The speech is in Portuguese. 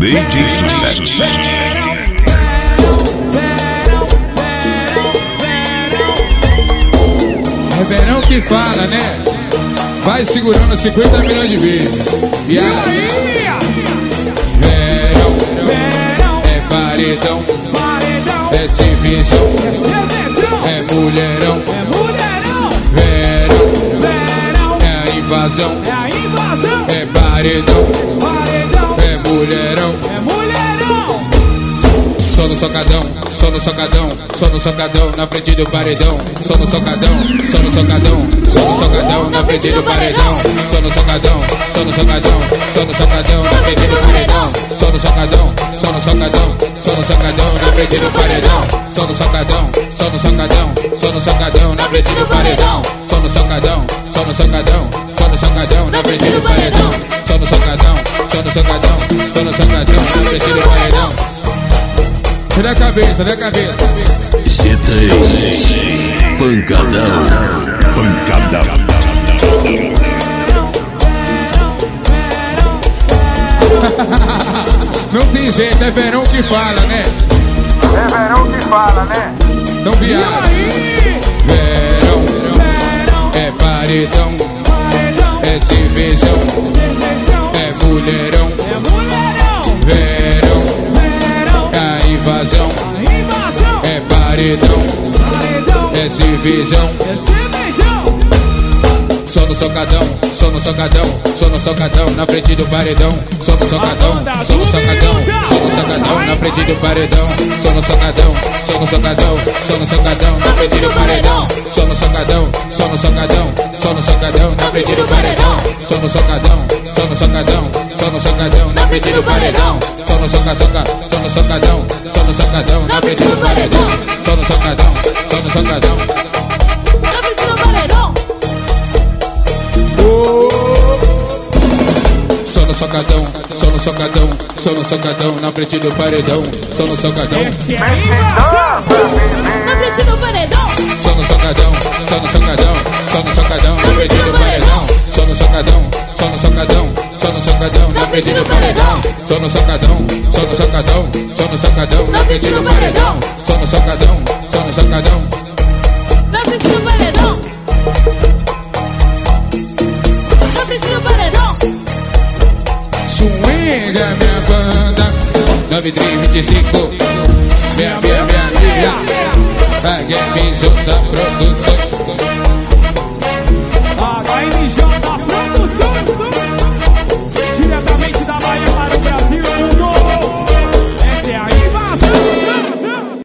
DJ Sucesso. É verão que fala, né? Vai segurando 50 milhões de vezes. E aí? Verão, é paredão, é exibição, é mulherão. Verão, é a invasão, é paredão, é mulherão. Só no socadão, só no socadão, só no socadão, na frente do paredão. Só no socadão, só no socadão, só no socadão, na frente do paredão. Só no socadão, só no socadão, só no socadão, na frente do paredão. Só no socadão, só no socadão, só no socadão, na frente do paredão. Só no socadão, só no socadão, só no socadão, na frente do paredão. Só no socadão, só no socadão, só no socadão, na frente do paredão. Só no socadão, só no socadão, só no socadão, na frente do paredão. Olha a cabeça, olha a cabeça. C3 Pancadão. Pancadão. Não tem jeito, é verão que fala, né? É verão que fala, né? Então viado. Verão, é paredão, é cervejão, é mulherão. Verão, é invasão, é paredão, é cervejão. Só no socadão, só no socadão, só no socadão, na frente do paredão. Só no socadão, só no socadão, só no socadão, na frente do paredão. Só no socadão, só no socadão, só no socadão, na frente do paredão. Só no socadão, só no socadão, só no socadão, na frente do paredão. Só no socadão, só no socadão, só no socadão, na frente do paredão. Só no soca-soca, só no socadão, só no socadão, na frente do paredão. Só no socadão, só no socadão. Só no socadão, só no socadão, só no socadão, na frente do paredão. Só no socadão, na frente do paredão. só no socadão, só no socadão, só no socadão, na frente do paredão. Só no socadão, só no socadão, só no socadão, na frente do paredão. Só no socadão, só no socadão, só no socadão, na frente do paredão. Só no socadão, só no socadão, Na frente do paredão. Na frente do paredão. swinga minha banda 9325. Minha amiga, a Game da produção.